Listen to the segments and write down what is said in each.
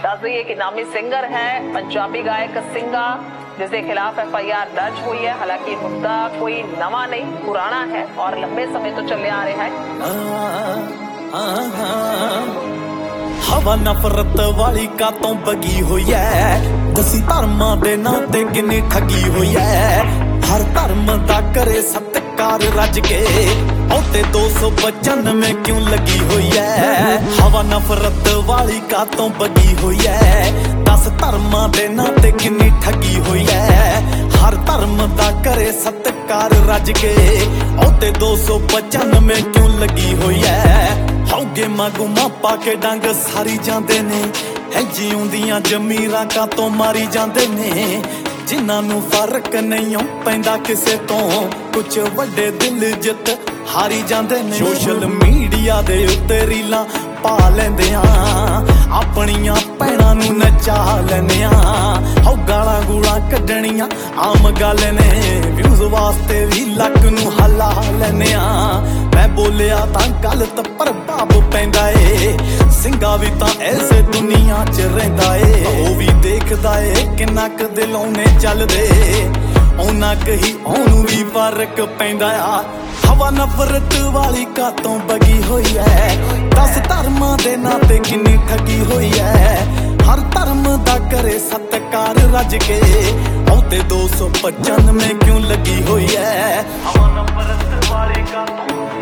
दस दईए कि नामी सिंगर है पंजाबी गायक सिंगा जिसके खिलाफ FIR दर्ज हुई है। हालांकि मुद्दा कोई नवा नहीं, पुराना है और लंबे समय तो चले आ रहा है। हवा नफरत वाली कातों बगी हुई है, दसी धर्मां दे नां ते किन्नी ठगी हुई है। हर धर्म दा करे सत्कार रज के औते 295 क्यों लगी हुई है। हवा नफरत वाली कातों बगी हुई है, 10 धर्मां दे नां ते किन्नी ठगी हुई है। हर धर्म दा करे सत्कार रज के औते 295 क्यों लगी हुई है। हौगे मागूमा पाके डंग सारी जांदे ने, है जिउंदियां जमीरां कातों मारी जांदे ने। जिन्हां नूं फर्क नहीं पैंदा किसे तो, कुछ वड्डे दिल जित हारी जांदे ने। सोशल मीडिया दे उत्ते रीलां पा लैंदे आ, अपनियां भैणां नूं नचा लैंदे आ। हौ गालां गूलां कड्डणियां आम गल ने, व्यूज वास्ते भी लक नूं हला लैंदे आ। मैं बोलिया तां गलत प्रभाव पैंदा ए, सिंगा भी तां ऐसे दुनिया च रहिंदा ए। ओ भी देखदा ए किन्ना क दिलों ने चलदे, उन्ना क ही ओनू भी फर्क पैंदा आ। हवा नफरत वाली कातों बगी हुई है, 10 धर्मां दे नां ते किन्नी ठगी हुई है। हर धर्म दा करे सत्कार रज के औते 295 क्यों लगी हुई है। हवा नफरत वाली कातों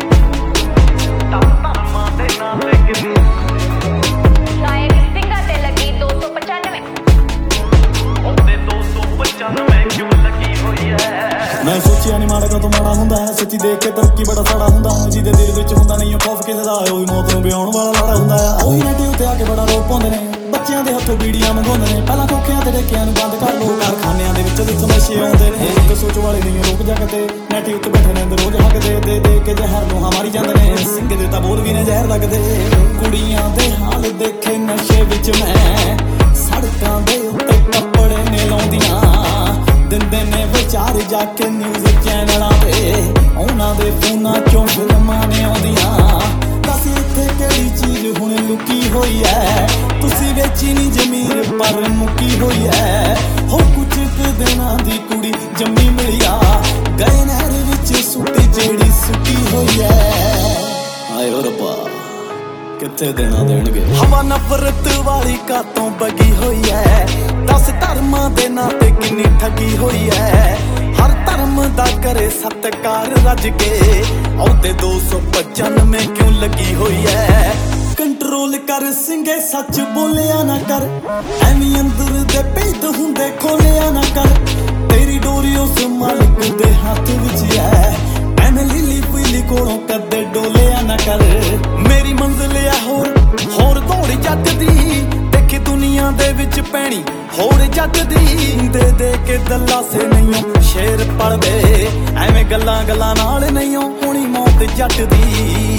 मैं सोचिया नहीं माड़ा तो माड़ा हुंदा है, सच्ची देख के तरक्की बड़ा साड़ा हुंदा है। जिहदे दिल विच हुंदा नहीं खौफ किसे दा, ओही मौत नूं ब्याउण वाला लाड़ा हुंदा है। ओही नदी उत्ते आके बड़ा रोक पाउंदे ने, बच्चियां दे हत्थों बीड़ियां मंगाउंदे ने। पहलां खोखियां ते ढेकियां नूं बंद कर लो, कारखानियां दे विच विच नशे आउंदे ने। इक सोच वाले नहीं रोक जगते, नैटी उत्ते बैठे रहिंदे रोज हकदे, दे दे के जहर नूं मारी जांदे ने। सिंह दे तां बोल भी ने जहर लगदे। कुड़ियां दे हाल देखे नशे विच मैं, सड़कां दे उत्ते कपड़े ने लाउंदियां, दिंदे ने विचार जाके न्यूज़ चैनलां ते, उन्हां दे फोनां चों फिल्मां ने आउंदियां। दस इत्थे किहड़ी चीज़ हुण लुकी होई है, तुसीं वेची नी जमीर पर मुकी होई है। हो कुछ क दिनां दी कुड़ी जम्मी मिलिया, गए नहर विच सुट्टी जेड़ी सुकी होई है। आए ओ रब्बा कित्थे देना देणगे। हवा नफरत वाली कातों बगी हुई है, 10 धर्मां दे नां ते किन्नी ठगी हुई है। हर धर्म दा करे सत्कार रज के औते 295 क्यों लगी हुई है। कंट्रोल कर सिंगे सच बोलिया ना कर, एवें अंदर दे भेद हुंदे खोलिया ना कर। तेरी डोरी उस मालिक दे हाथ विच है, एवें लीली पीली कोलों कदे डोलिया ना कर। मेरी मंजिल है होर दौड़ जट दी, देखी दुनिया दे विच पैणी होर जट दी। दे दे के दल्ला से नहीं शेर पढ़दे, एवें गल्लां गल्लां नाल नहीं होनी मौत जट दी।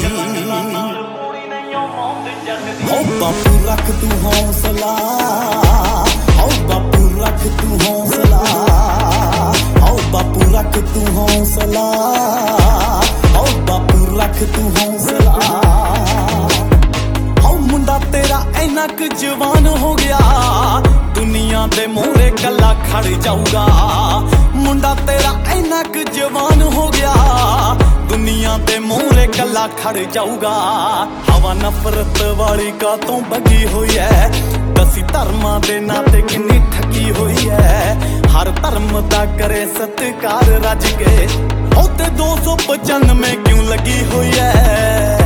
ओ बापू रख तू हौसला, ओ बापू रख तू हौसला, ओ बापू रख तू हौसला, ओ बापू रख तू हौसला। ओ मुंडा तेरा इन्ना क जवान हो गया, दुनिया दे मोहरे कला खड़ जाऊगा। मुंडा तेरा इन्ना क जवान हो गया, दुनिया दे मोहरे कला खड़ जाऊगा। हवा नफरत वाली कातों बगी हुई है, 10 धर्मां दे नां ते किन्नी ठगी हुई है। हर धर्म दा करे सत्कार रज के औते 295 क्यों लगी हुई है।